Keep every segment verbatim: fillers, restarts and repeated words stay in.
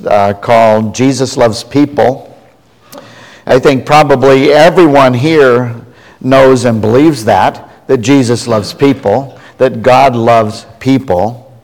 uh, called Jesus Loves People. I think probably everyone here knows and believes that, that Jesus loves people, that God loves people.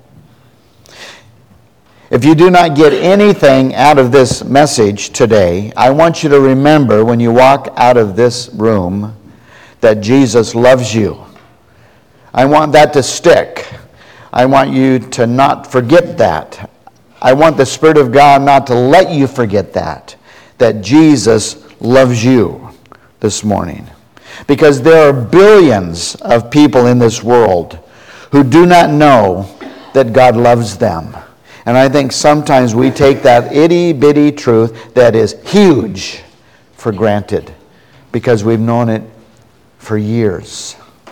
If you do not get anything out of this message today, I want you to remember when you walk out of this room that Jesus loves you. I want that to stick. I want you to not forget that. I want the Spirit of God not to let you forget that, that Jesus loves you this morning. Because there are billions of people in this world who do not know that God loves them. And I think sometimes we take that itty-bitty truth that is huge for granted because we've known it for years.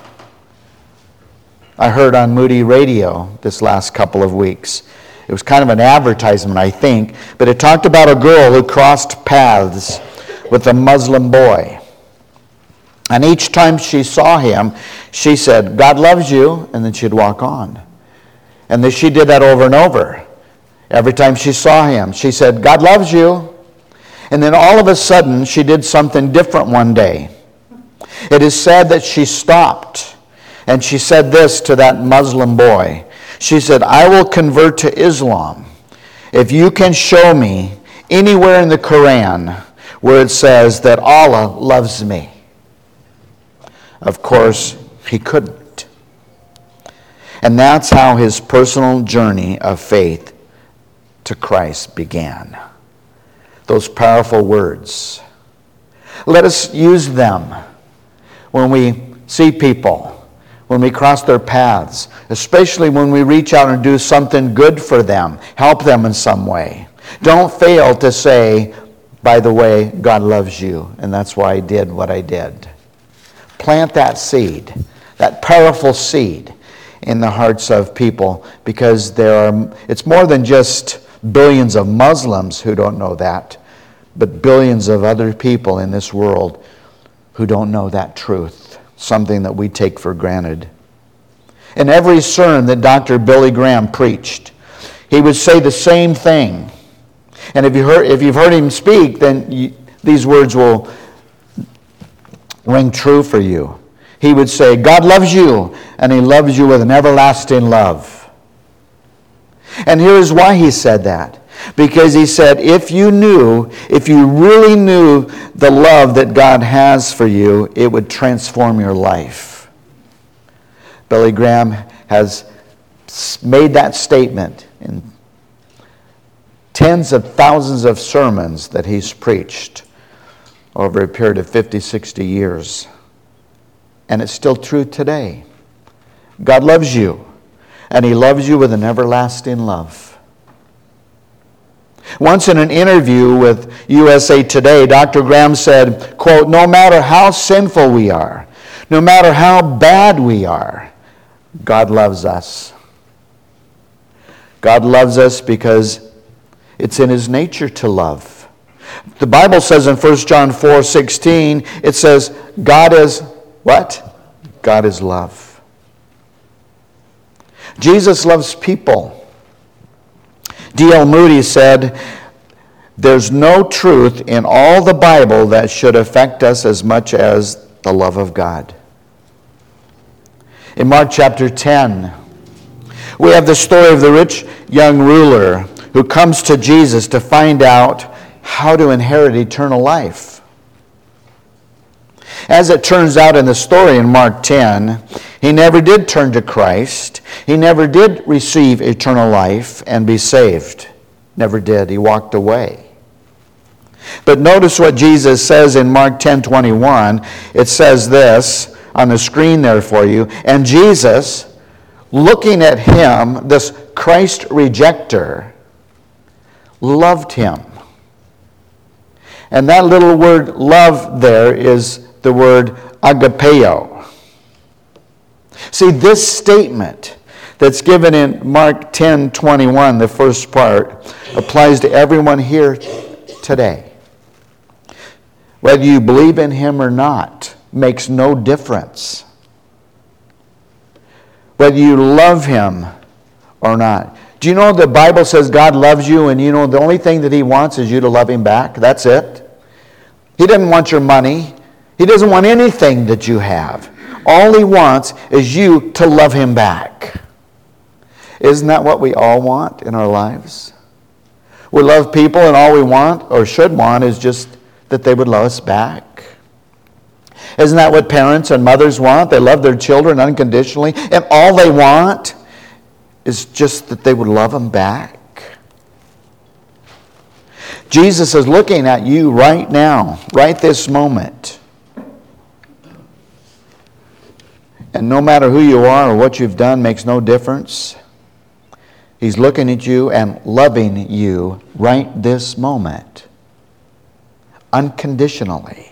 I heard on Moody Radio this last couple of weeks. It was kind of an advertisement, I think, but it talked about a girl who crossed paths with a Muslim boy. And each time she saw him, she said, God loves you, and then she'd walk on. And then she did that over and over. Every time she saw him, she said, God loves you. And then all of a sudden, she did something different one day. It is said that she stopped, and she said this to that Muslim boy. She said, I will convert to Islam if you can show me anywhere in the Quran where it says that Allah loves me. Of course, he couldn't. And that's how his personal journey of faith to Christ began. Those powerful words. Let us use them when we see people, when we cross their paths, especially when we reach out and do something good for them, help them in some way. Don't fail to say, by the way, God loves you, and that's why I did what I did. Plant that seed, that powerful seed in the hearts of people, because there are, it's more than just billions of Muslims who don't know that, but billions of other people in this world who don't know that truth, something that we take for granted. In every sermon that Doctor Billy Graham preached, he would say the same thing. And if, you heard, if you've heard him speak, then you, these words will ring true for you. He would say, God loves you, and he loves you with an everlasting love. And here is why he said that. Because he said, if you knew, if you really knew the love that God has for you, it would transform your life. Billy Graham has made that statement in tens of thousands of sermons that he's preached over a period of fifty, sixty years. And it's still true today. God loves you, and he loves you with an everlasting love. Once in an interview with U S A Today, Doctor Graham said, quote, no matter how sinful we are, no matter how bad we are, God loves us. God loves us because it's in his nature to love. The Bible says in First John four sixteen, it says, God is what? God is love. Jesus loves people. D L Moody said, there's no truth in all the Bible that should affect us as much as the love of God. In Mark chapter ten, we have the story of the rich young ruler who comes to Jesus to find out how to inherit eternal life. As it turns out in the story in Mark ten, he never did turn to Christ. He never did receive eternal life and be saved. Never did. He walked away. But notice what Jesus says in Mark ten twenty-one. It says this on the screen there for you. And Jesus, looking at him, this Christ rejecter, loved him. And that little word love there is the word agapeo. See, this statement that's given in Mark ten twenty-one, the first part, applies to everyone here today. Whether you believe in him or not makes no difference. Whether you love him or not, Do you know the Bible says God loves you, and you know the only thing that he wants is you to love him back? That's it. He doesn't want your money. He doesn't want anything that you have. All he wants is you to love him back. Isn't that what we all want in our lives? We love people, and all we want or should want is just that they would love us back. Isn't that what parents and mothers want? They love their children unconditionally, and all they want is just that they would love them back. Jesus is looking at you right now, right this moment. And no matter who you are or what you've done makes no difference. He's looking at you and loving you right this moment, unconditionally.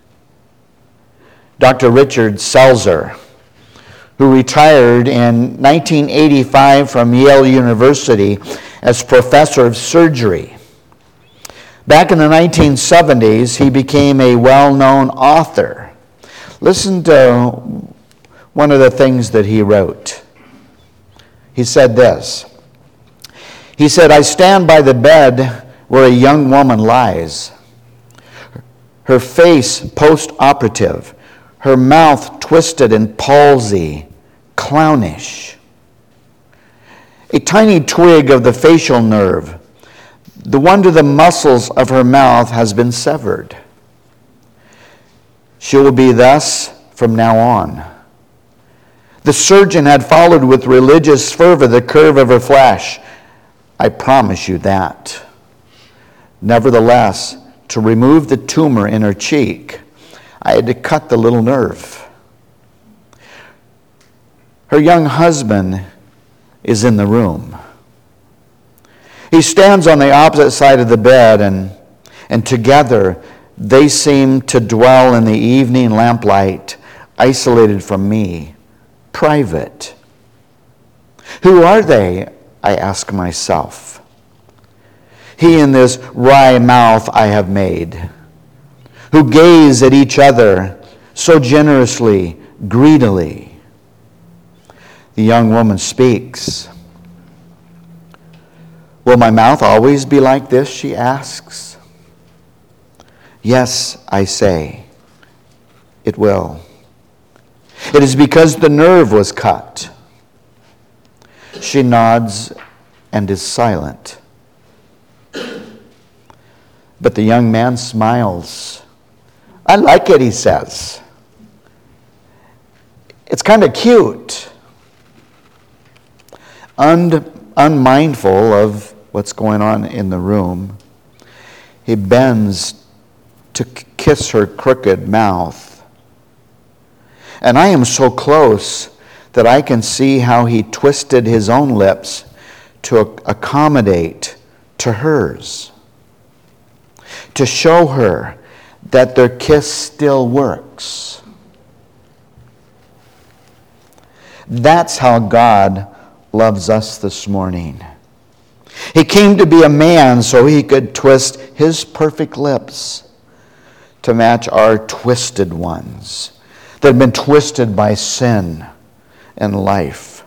Doctor Richard Selzer, who retired in nineteen eighty-five from Yale University as professor of surgery. Back in the nineteen seventies, he became a well-known author. Listen to one of the things that he wrote. He said this. He said, "I stand by the bed where a young woman lies, her face post-operative, her mouth twisted in palsy, clownish. A tiny twig of the facial nerve, the one to the muscles of her mouth, has been severed. She will be thus from now on. The surgeon had followed with religious fervor the curve of her flesh. I promise you that. Nevertheless, to remove the tumor in her cheek, I had to cut the little nerve. Her young husband is in the room. He stands on the opposite side of the bed, and, and together they seem to dwell in the evening lamplight, isolated from me, private. Who are they, I ask myself? He and this wry mouth I have made, who gaze at each other so generously, greedily. The young woman speaks. Will my mouth always be like this, she asks. Yes, I say, it will. It is because the nerve was cut. She nods and is silent. But the young man smiles. I like it, he says. It's kind of cute. Un- unmindful of what's going on in the room, he bends to kiss her crooked mouth. And I am so close that I can see how he twisted his own lips to accommodate to hers, to show her that their kiss still works. That's how God loves us this morning. He came to be a man so he could twist his perfect lips to match our twisted ones that have been twisted by sin and life.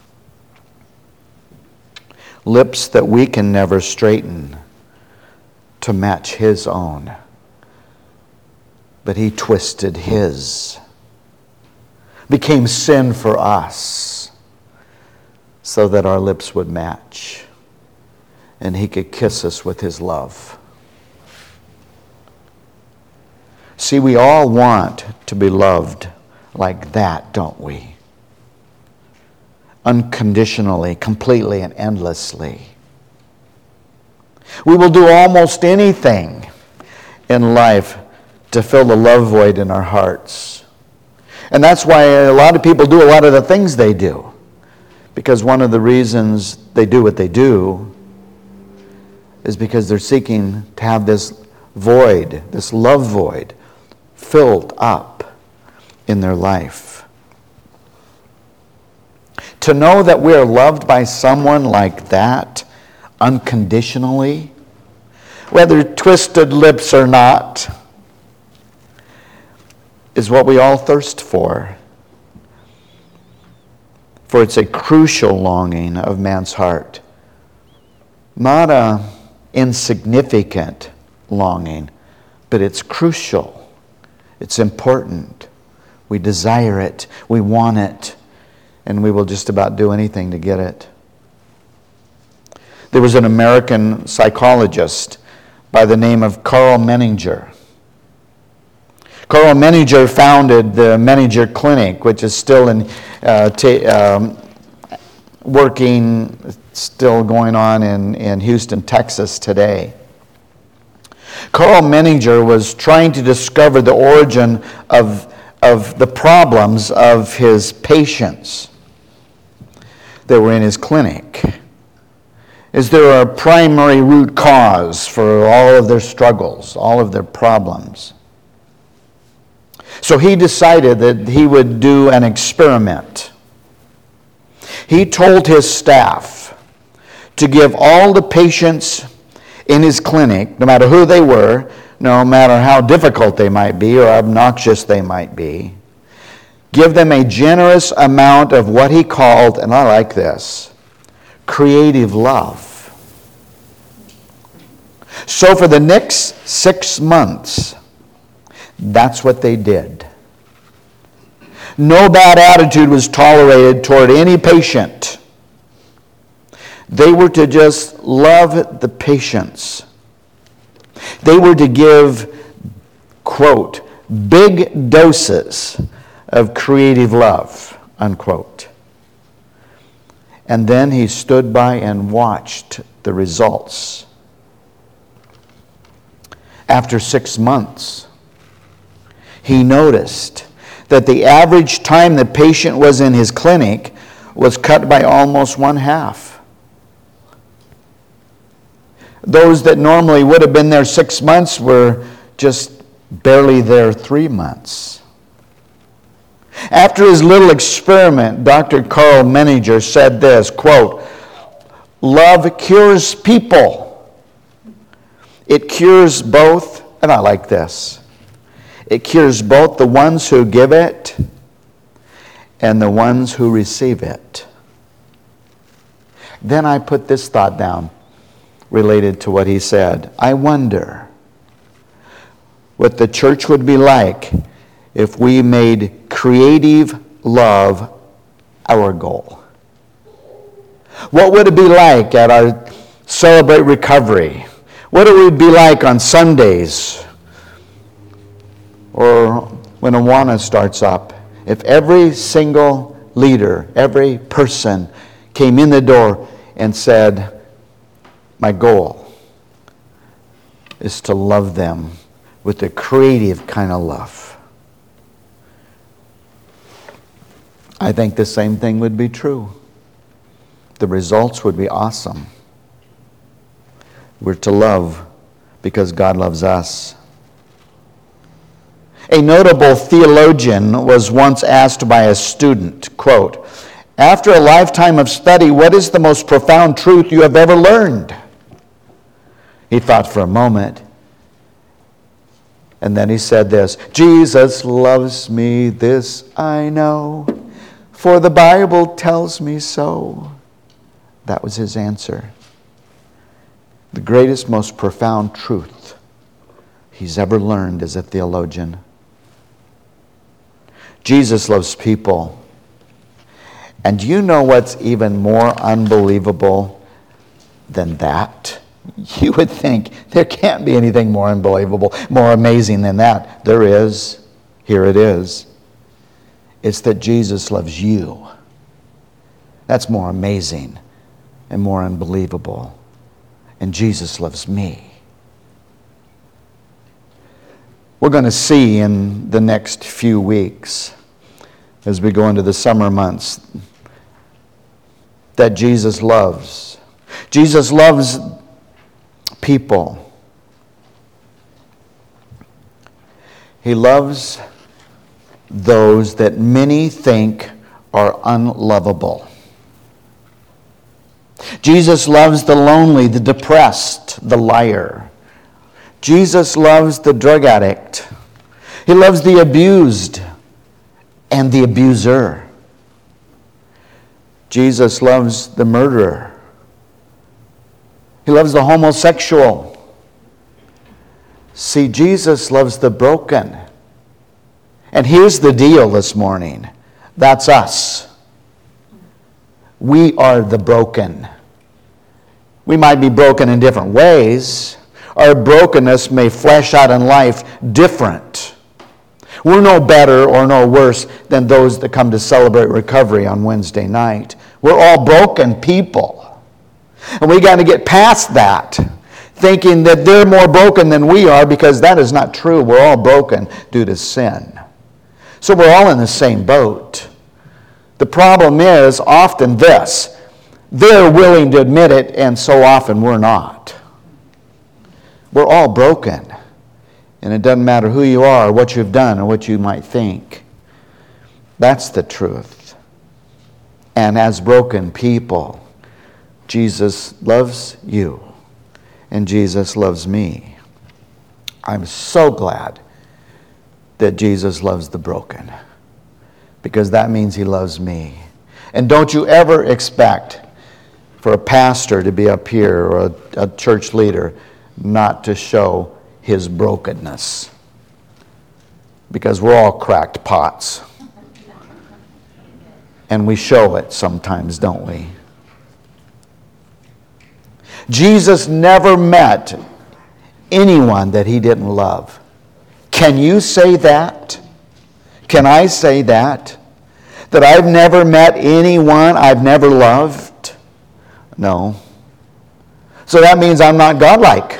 Lips that we can never straighten to match his own. But he twisted his, became sin for us so that our lips would match and he could kiss us with his love. See, we all want to be loved like that, don't we? Unconditionally, completely, and endlessly. We will do almost anything in life to fill the love void in our hearts. And that's why a lot of people do a lot of the things they do. Because one of the reasons they do what they do is because they're seeking to have this void, this love void, filled up in their life. To know that we are loved by someone like that, unconditionally, whether twisted lips or not, is what we all thirst for. For it's a crucial longing of man's heart not a insignificant longing, but it's crucial. It's important. We desire it. We want it. And we will just about do anything to get it. There was an American psychologist by the name of Carl Menninger. Carl Menninger founded the Menninger Clinic, which is still in uh, t- um, working, still going on in, in Houston, Texas today. Carl Menninger was trying to discover the origin of, of the problems of his patients that were in his clinic. Is there a primary root cause for all of their struggles, all of their problems? So he decided that he would do an experiment. He told his staff to give all the patients in his clinic, no matter who they were, no matter how difficult they might be or obnoxious they might be, give them a generous amount of what he called, and I like this, creative love. So for the next six months, that's what they did. No bad attitude was tolerated toward any patient. They were to just love the patients. They were to give, quote, big doses of creative love, unquote. And then he stood by and watched the results. After six months, he noticed that the average time the patient was in his clinic was cut by almost one half. Those that normally would have been there six months were just barely there three months. After his little experiment, Doctor Carl Menninger said this, quote, "Love cures people. It cures both," and I like this, "it cures both the ones who give it and the ones who receive it." Then I put this thought down related to what he said. I wonder what the church would be like if we made creative love our goal. What would it be like at our Celebrate Recovery? What it would be like on Sundays or when Awana starts up if every single leader, every person came in the door and said, my goal is to love them with a creative kind of love. I think the same thing would be true. The results would be awesome. We're to love because God loves us. A notable theologian was once asked by a student, quote, "After a lifetime of study, what is the most profound truth you have ever learned?" He thought for a moment, and then he said this, "Jesus loves me, this I know, for the Bible tells me so." That was his answer. The greatest, most profound truth he's ever learned as a theologian. Jesus loves people. And do you know what's even more unbelievable than that? You would think there can't be anything more unbelievable, more amazing than that. There is. Here it is. It's that Jesus loves you. That's more amazing and more unbelievable. And Jesus loves me. We're going to see in the next few weeks, as we go into the summer months, that Jesus loves. Jesus loves people. He loves those that many think are unlovable. Jesus loves the lonely, the depressed, the liar. Jesus loves the drug addict. He loves the abused and the abuser. Jesus loves the murderer. He loves the homosexual. See, Jesus loves the broken. And here's the deal this morning. That's us. We are the broken. We might be broken in different ways. Our brokenness may flesh out in life different. We're no better or no worse than those that come to celebrate recovery on Wednesday night. We're all broken people. And we got to get past that, thinking that they're more broken than we are, because that is not true. We're all broken due to sin. So we're all in the same boat. The problem is often this: they're willing to admit it, and so often we're not. We're all broken. And it doesn't matter who you are, or what you've done, or what you might think. That's the truth. And as broken people, Jesus loves you, and Jesus loves me. I'm so glad that Jesus loves the broken, because that means he loves me. And don't you ever expect for a pastor to be up here, or a, a church leader, not to show his brokenness, because we're all cracked pots, and we show it sometimes, don't we? Jesus never met anyone that he didn't love. Can you say that? Can I say that? That I've never met anyone I've never loved? No. So that means I'm not godlike.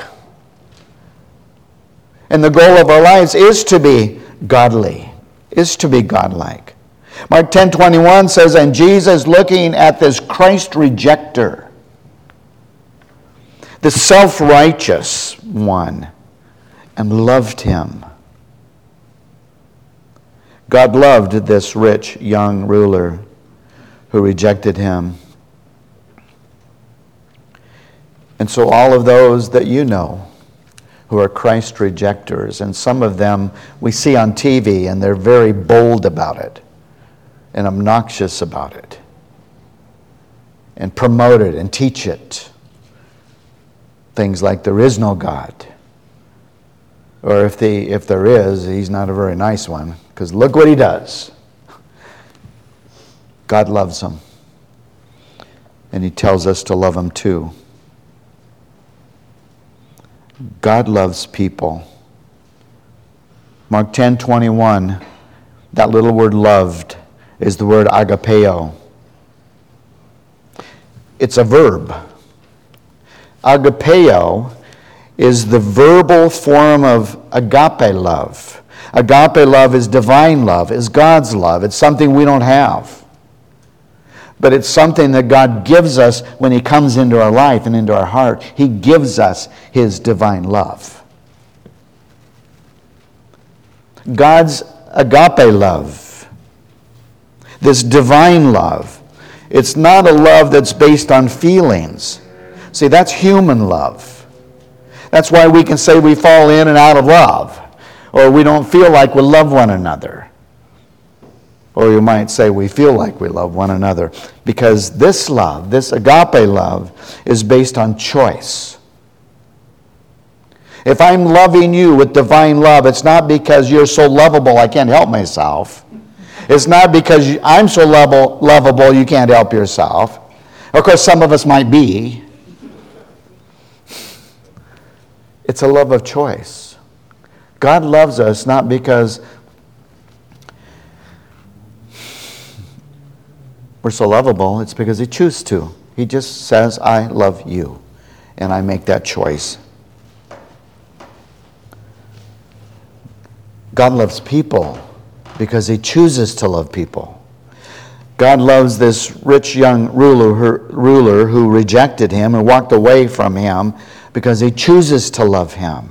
And the goal of our lives is to be godly, is to be godlike. Mark ten twenty-one says, and Jesus, looking at this Christ rejecter, the self-righteous one, and loved him. God loved this rich young ruler who rejected him. And so all of those that you know who are Christ rejectors, and some of them we see on T V, and they're very bold about it and obnoxious about it and promote it and teach it. Things like there is no God. Or if, the, if there is, he's not a very nice one, because look what he does. God loves him. And he tells us to love him too. God loves people. Mark ten twenty-one, that little word loved is the word agapeo. It's a verb. Agapeo is the verbal form of agape love. Agape love is divine love, is God's love. It's something we don't have. But it's something that God gives us when he comes into our life and into our heart. He gives us his divine love. God's agape love, this divine love, it's not a love that's based on feelings. See, that's human love. That's why we can say we fall in and out of love, or we don't feel like we love one another. Or you might say we feel like we love one another, because this love, this agape love, is based on choice. If I'm loving you with divine love, it's not because you're so lovable I can't help myself. It's not because I'm so lovable, lovable you can't help yourself. Of course, some of us might be. It's a love of choice. God loves us not because we're so lovable. It's because he chooses to. He just says, I love you. And I make that choice. God loves people because he chooses to love people. God loves this rich young ruler, her, ruler who rejected him and walked away from him because he chooses to love him.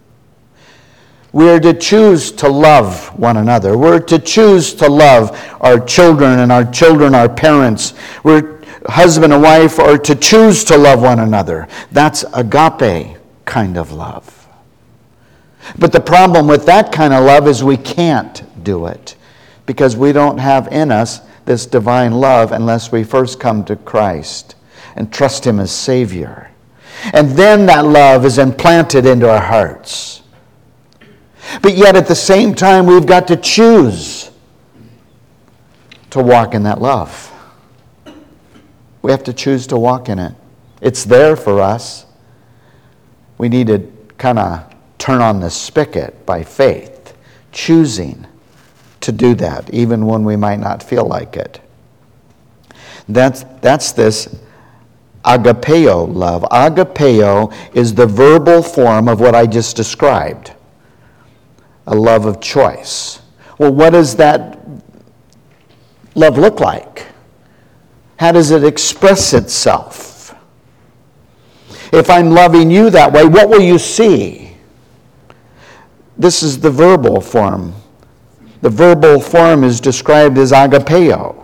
We are to choose to love one another. We're to choose to love our children and our children, our parents. We're husband and wife are to choose to love one another. That's agape kind of love. But the problem with that kind of love is we can't do it because we don't have in us this divine love unless we first come to Christ and trust him as Savior. And then that love is implanted into our hearts. But yet at the same time, we've got to choose to walk in that love. We have to choose to walk in it. It's there for us. We need to kind of turn on the spigot by faith, choosing to do that, even when we might not feel like it. That's, that's this agapeo love. Agapeo is the verbal form of what I just described, a love of choice. Well, what does that love look like? How does it express itself? If I'm loving you that way, what will you see? This is the verbal form. The verbal form is described as agapeo.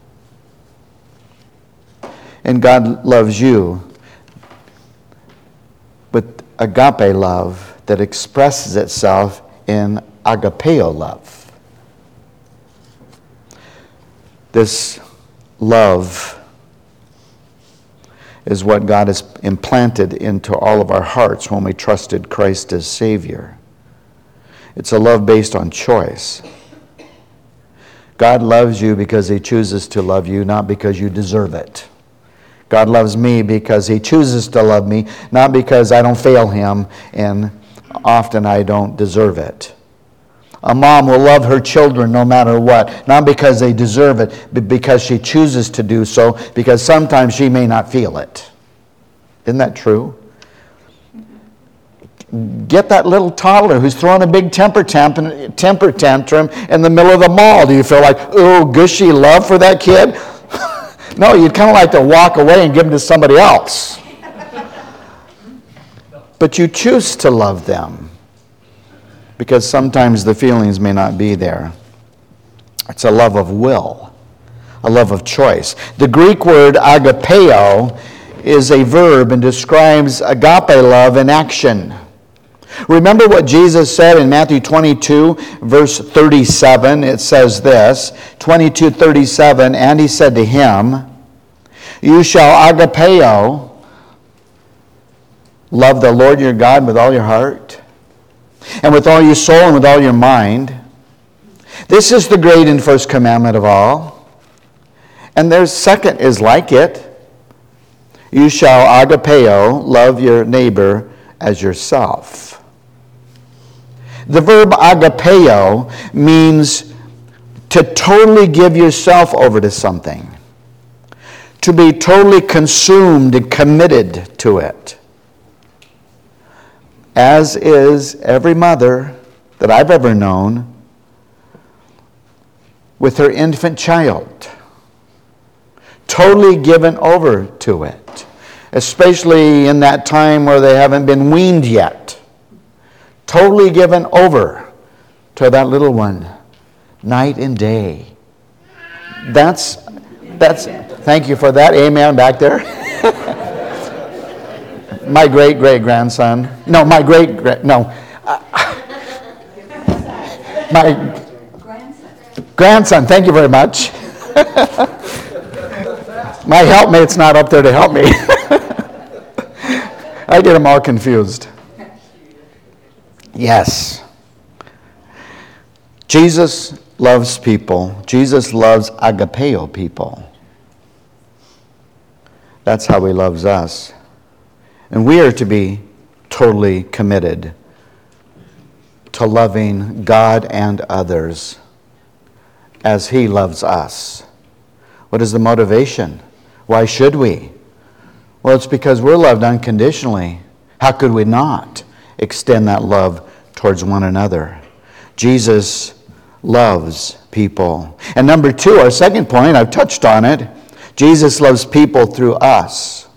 And God loves you with agape love that expresses itself in agapeo love. This love is what God has implanted into all of our hearts when we trusted Christ as Savior. It's a love based on choice. God loves you because He chooses to love you, not because you deserve it. God loves me because He chooses to love me, not because I don't fail Him and often I don't deserve it. A mom will love her children no matter what, not because they deserve it, but because she chooses to do so, because sometimes she may not feel it. Isn't that true? Get that little toddler who's throwing a big temper tantrum, temper tantrum in the middle of the mall. Do you feel like, oh, gushy love for that kid? No, you'd kind of like to walk away and give them to somebody else. But you choose to love them because sometimes the feelings may not be there. It's a love of will, a love of choice. The Greek word agapeo is a verb and describes agape love in action. Remember what Jesus said in Matthew twenty-two, verse thirty-seven. It says this, twenty-two thirty-seven, and He said to him, you shall agapeo, love the Lord your God with all your heart, and with all your soul, and with all your mind. This is the great and first commandment of all. And there's second is like it. You shall agapeo, love your neighbor as yourself. The verb agapeo means to totally give yourself over to something, to be totally consumed and committed to it, as is every mother that I've ever known with her infant child, totally given over to it, especially in that time where they haven't been weaned yet. Totally given over to that little one, night and day. That's, that's, thank you for that. Amen back there. My great-great-grandson. No, my great, no. Uh, my grandson. Grandson, thank you very much. My helpmate's not up there to help me. I get them all confused. Yes. Jesus loves people. Jesus loves agapeo people. That's how He loves us. And we are to be totally committed to loving God and others as He loves us. What is the motivation? Why should we? Well, it's because we're loved unconditionally. How could we not extend that love towards one another? Jesus loves people. And number two, our second point, I've touched on it, Jesus loves people through us.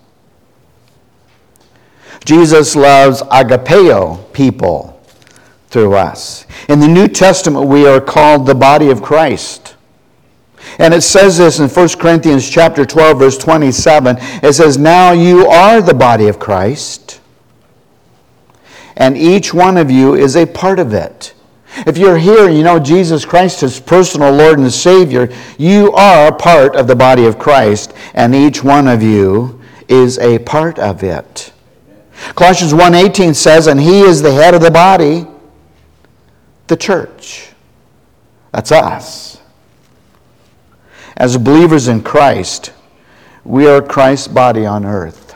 Jesus loves agapeo people through us. In the New Testament, we are called the body of Christ. And it says this in First Corinthians chapter twelve, verse twenty-seven. It says, now you are the body of Christ, and each one of you is a part of it. If you're here and you know Jesus Christ as personal Lord and Savior, you are a part of the body of Christ, and each one of you is a part of it. Colossians one eighteen says, and he is the head of the body, the church. That's us. As believers in Christ, we are Christ's body on earth.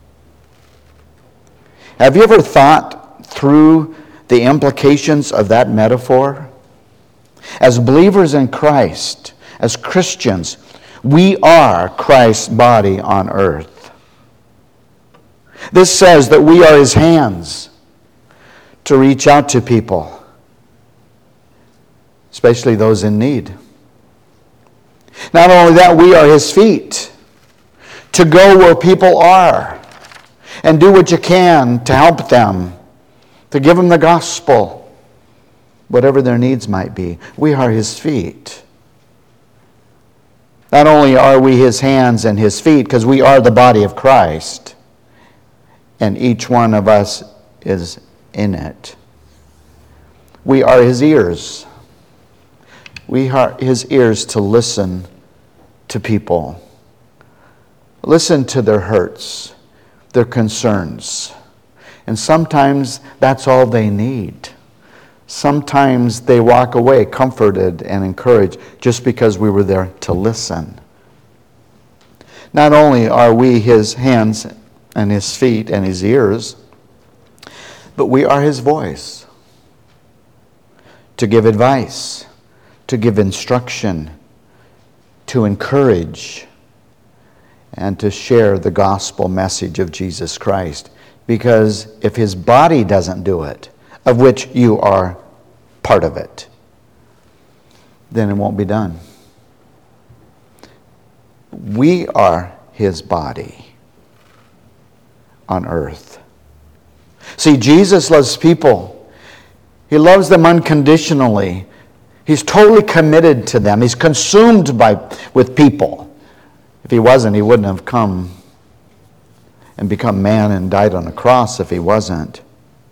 Have you ever thought through the implications of that metaphor? As believers in Christ, as Christians, we are Christ's body on earth. This says that we are his hands to reach out to people, especially those in need. Not only that, we are his feet to go where people are and do what you can to help them, to give them the gospel, whatever their needs might be. We are his feet. Not only are we his hands and his feet, because we are the body of Christ, and each one of us is in it. We are his ears. We are his ears to listen to people. Listen to their hurts, their concerns. And sometimes that's all they need. Sometimes they walk away comforted and encouraged just because we were there to listen. Not only are we his hands and his feet and his ears, but we are his voice to give advice, to give instruction, to encourage, and to share the gospel message of Jesus Christ. Because if his body doesn't do it, of which you are part of it, then it won't be done. We are his body on earth. See, Jesus loves people. He loves them unconditionally. He's totally committed to them. He's consumed by with people. If he wasn't, he wouldn't have come and become man and died on a cross if he wasn't.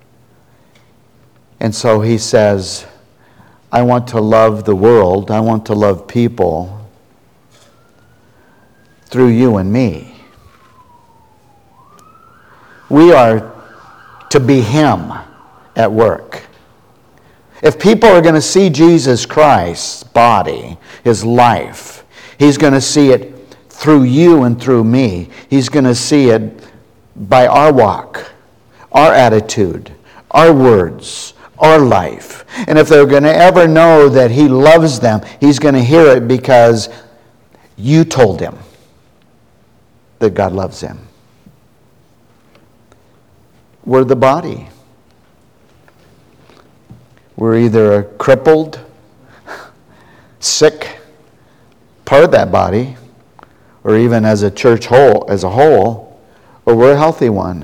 And so he says, I want to love the world. I want to love people through you and me. We are to be him at work. If people are going to see Jesus Christ's body, his life, he's going to see it through you and through me. He's going to see it by our walk, our attitude, our words, our life. And if they're going to ever know that he loves them, he's going to hear it because you told him that God loves him. We're the body. We're either a crippled, sick part of that body, or even as a church whole, as a whole, or we're a healthy one,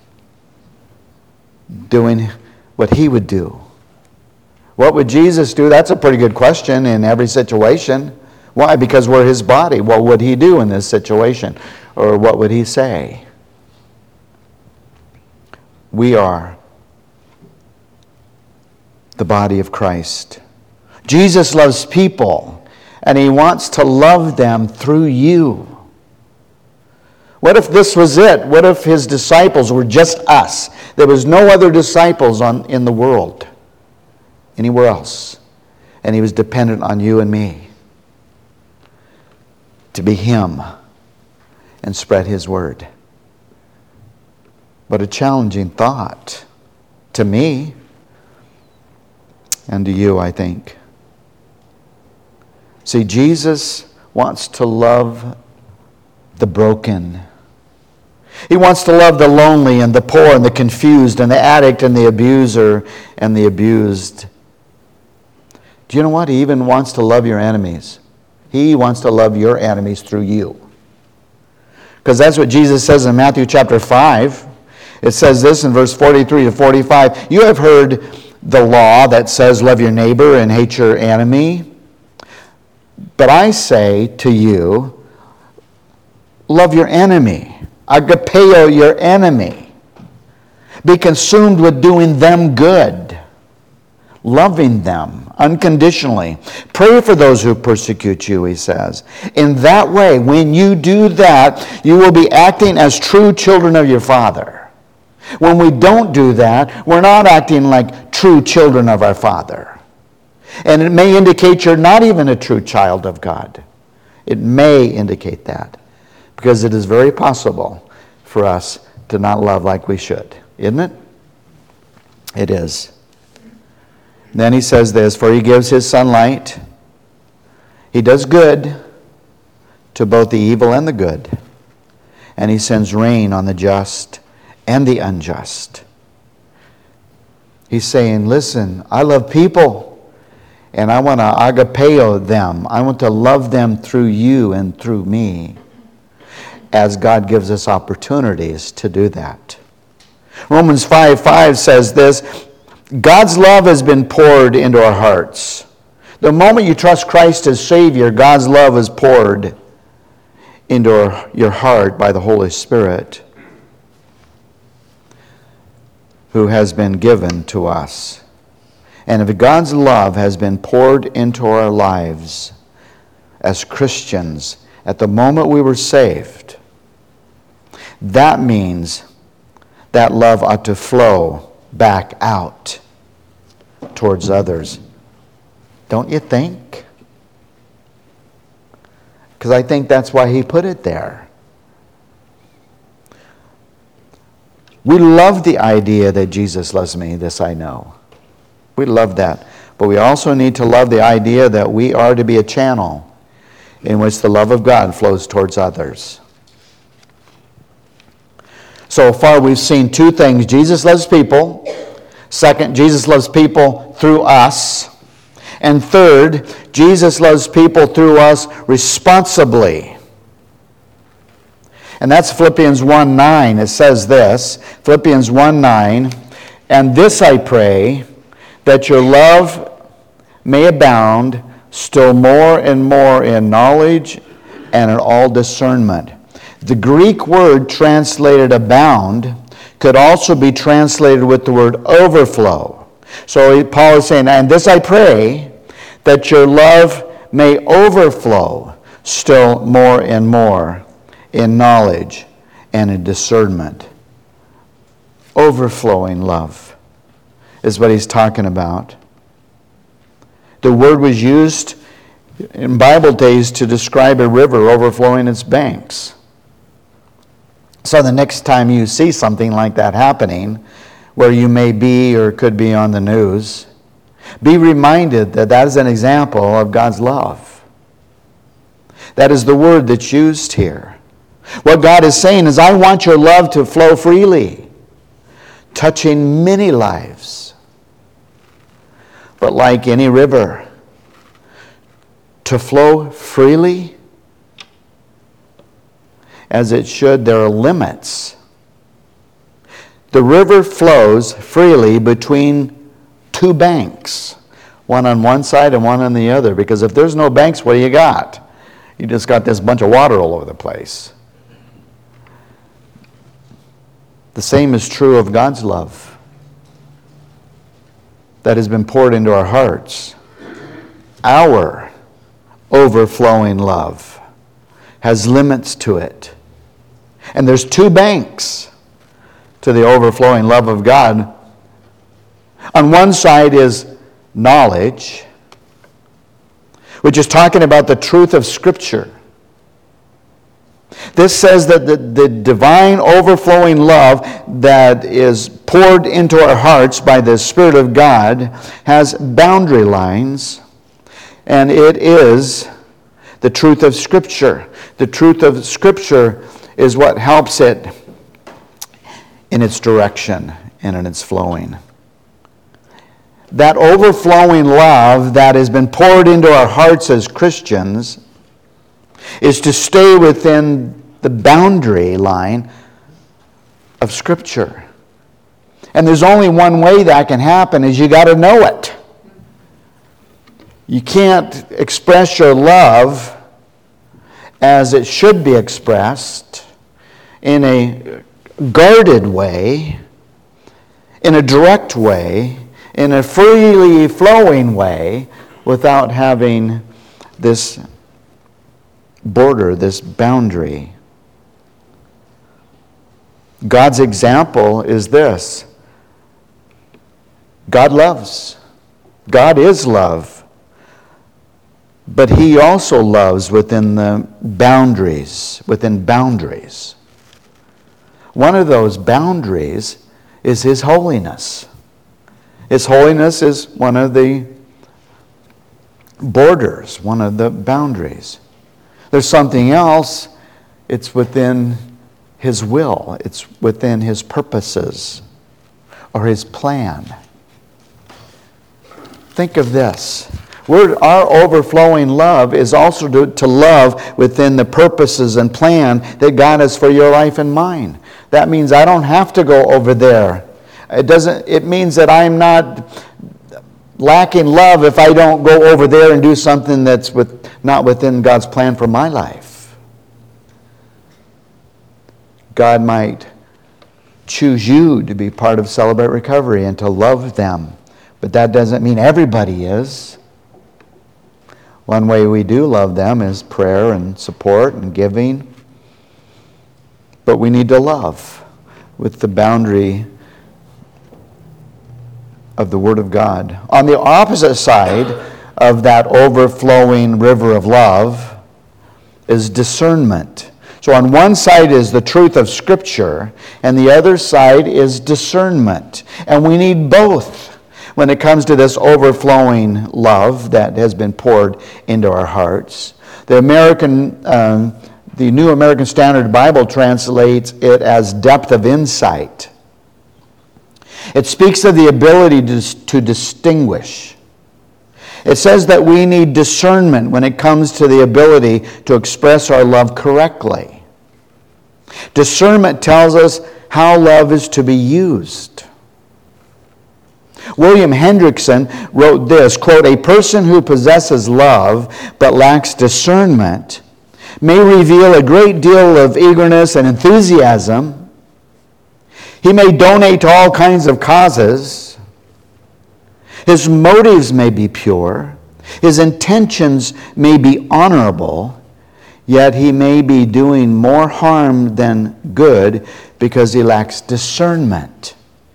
doing what he would do. What would Jesus do? That's a pretty good question in every situation. Why? Because we're his body. What would he do in this situation? Or what would he say? We are the body of Christ. Jesus loves people, and he wants to love them through you. What if this was it? What if his disciples were just us? There was no other disciples on, in the world, anywhere else. And he was dependent on you and me to be him and spread his word. But a challenging thought to me and to you, I think. See, Jesus wants to love the broken. He wants to love the lonely and the poor and the confused and the addict and the abuser and the abused. Do you know what? He even wants to love your enemies. He wants to love your enemies through you. Because that's what Jesus says in Matthew chapter five. It says this in verse forty-three to forty-five. You have heard the law that says love your neighbor and hate your enemy. But I say to you, love your enemy. Agapeo your enemy. Be consumed with doing them good. Loving them unconditionally. Pray for those who persecute you, he says. In that way, when you do that, you will be acting as true children of your Father. When we don't do that, we're not acting like true children of our Father. And it may indicate you're not even a true child of God. It may indicate that, because it is very possible for us to not love like we should, isn't it? It is. Then he says this, for he gives his sunlight. He does good to both the evil and the good. And he sends rain on the just and the unjust. He's saying, listen, I love people, and I want to agapeo them. I want to love them through you and through me, as God gives us opportunities to do that. Romans five five says this, God's love has been poured into our hearts. The moment you trust Christ as Savior, God's love is poured into your heart by the Holy Spirit, who has been given to us. And if God's love has been poured into our lives as Christians at the moment we were saved, that means that love ought to flow back out towards others. Don't you think? Because I think that's why he put it there. We love the idea that Jesus loves me, this I know. We love that. But we also need to love the idea that we are to be a channel in which the love of God flows towards others. So far we've seen two things. Jesus loves people. Second, Jesus loves people through us. And third, Jesus loves people through us responsibly. And that's Philippians one nine. It says this, Philippians one nine, and this I pray, that your love may abound still more and more in knowledge and in all discernment. The Greek word translated abound could also be translated with the word overflow. So Paul is saying, and this I pray, that your love may overflow still more and more in knowledge and in discernment. Overflowing love is what he's talking about. The word was used in Bible days to describe a river overflowing its banks. So the next time you see something like that happening, where you may be or could be on the news, be reminded that that is an example of God's love. That is the word that's used here. What God is saying is, I want your love to flow freely, touching many lives. But like any river, to flow freely as it should, there are limits. The river flows freely between two banks, one on one side and one on the other, because if there's no banks, what do you got? You just got this bunch of water all over the place. The same is true of God's love that has been poured into our hearts. Our overflowing love has limits to it. And there's two banks to the overflowing love of God. On one side is knowledge, which is talking about the truth of Scripture. This says that the, the divine overflowing love that is poured into our hearts by the Spirit of God has boundary lines, and it is the truth of Scripture. The truth of Scripture is what helps it in its direction and in its flowing. That overflowing love that has been poured into our hearts as Christians is to stay within the boundary line of Scripture. And there's only one way that can happen, is you got to know it. You can't express your love as it should be expressed in a guarded way, in a direct way, in a freely flowing way, without having this border, this boundary. God's example is this. God loves. God is love. But he also loves within the boundaries, within boundaries. One of those boundaries is his holiness. His holiness is one of the borders, one of the boundaries. There's something else. It's within his will. It's within his purposes or his plan. Think of this. We're, our overflowing love is also to, to love within the purposes and plan that God has for your life and mine. That means I don't have to go over there. It doesn't. It means that I'm not lacking love if I don't go over there and do something that's with, not within God's plan for my life. God might choose you to be part of Celebrate Recovery and to love them, but that doesn't mean everybody is. One way we do love them is prayer and support and giving. But we need to love with the boundary of the Word of God. On the opposite side of that overflowing river of love is discernment. So on one side is the truth of Scripture, and the other side is discernment. And we need both when it comes to this overflowing love that has been poured into our hearts. The American, um, the New American Standard Bible translates it as depth of insight. It speaks of the ability to, to distinguish. It says that we need discernment when it comes to the ability to express our love correctly. Discernment tells us how love is to be used. William Hendrickson wrote this, quote, "A person who possesses love but lacks discernment may reveal a great deal of eagerness and enthusiasm. He may donate to all kinds of causes. His motives may be pure. His intentions may be honorable, yet he may be doing more harm than good because he lacks discernment."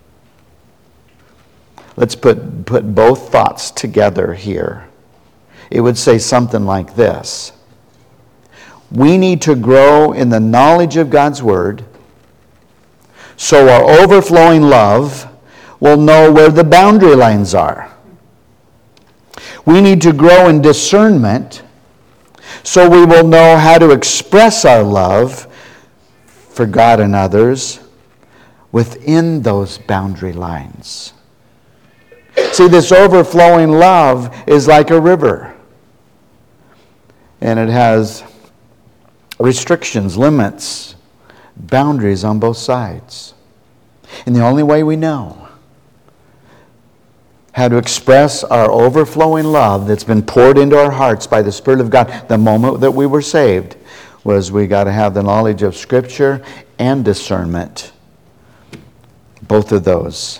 Let's put, put both thoughts together here. It would say something like this. We need to grow in the knowledge of God's Word so our overflowing love will know where the boundary lines are. We need to grow in discernment so we will know how to express our love for God and others within those boundary lines. See, this overflowing love is like a river. And it has restrictions, limits, boundaries on both sides. And the only way we know how to express our overflowing love that's been poured into our hearts by the Spirit of God the moment that we were saved was we got to have the knowledge of Scripture and discernment. Both of those.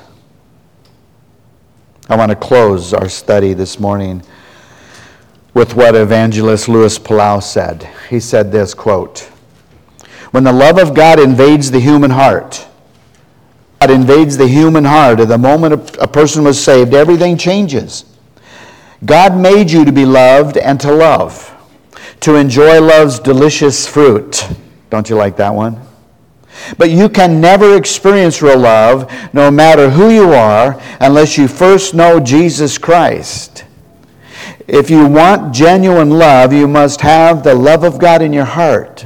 I want to close our study this morning with what evangelist Louis Palau said. He said this, quote, "When the love of God invades the human heart, God invades the human heart at the moment a person was saved, everything changes. God made you to be loved and to love, to enjoy love's delicious fruit." Don't you like that one? But you can never experience real love, no matter who you are, unless you first know Jesus Christ. If you want genuine love, you must have the love of God in your heart.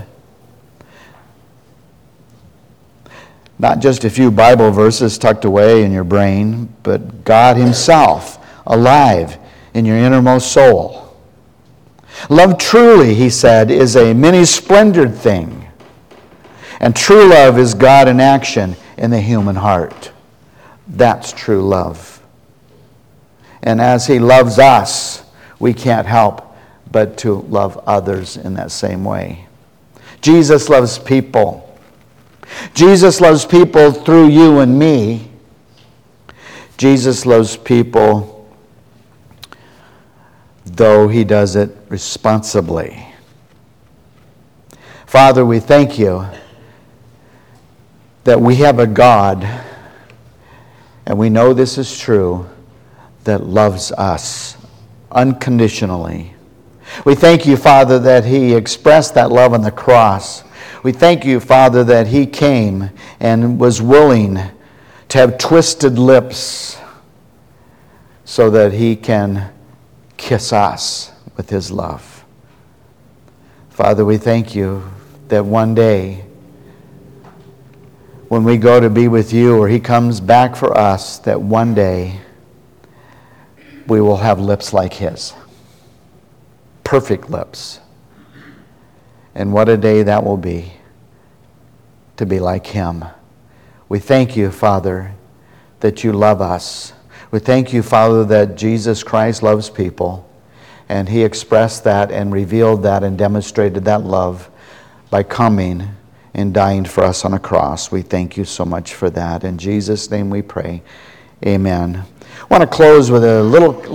Not just a few Bible verses tucked away in your brain, but God Himself alive in your innermost soul. Love truly, he said, is a many-splendored thing. And true love is God in action in the human heart. That's true love. And as He loves us, we can't help but to love others in that same way. Jesus loves people. Jesus loves people through you and me. Jesus loves people, though He does it responsibly. Father, we thank You that we have a God, and we know this is true, that loves us unconditionally. We thank you, Father, that he expressed that love on the cross. We thank you, Father, that he came and was willing to have twisted lips so that he can kiss us with his love. Father, we thank you that one day when we go to be with you or he comes back for us, that one day we will have lips like his. Perfect lips. And what a day that will be, to be like him. We thank you, Father, that you love us. We thank you, Father, that Jesus Christ loves people, and he expressed that and revealed that and demonstrated that love by coming and dying for us on a cross. We thank you so much for that. In Jesus' name we pray. Amen. I want to close with a little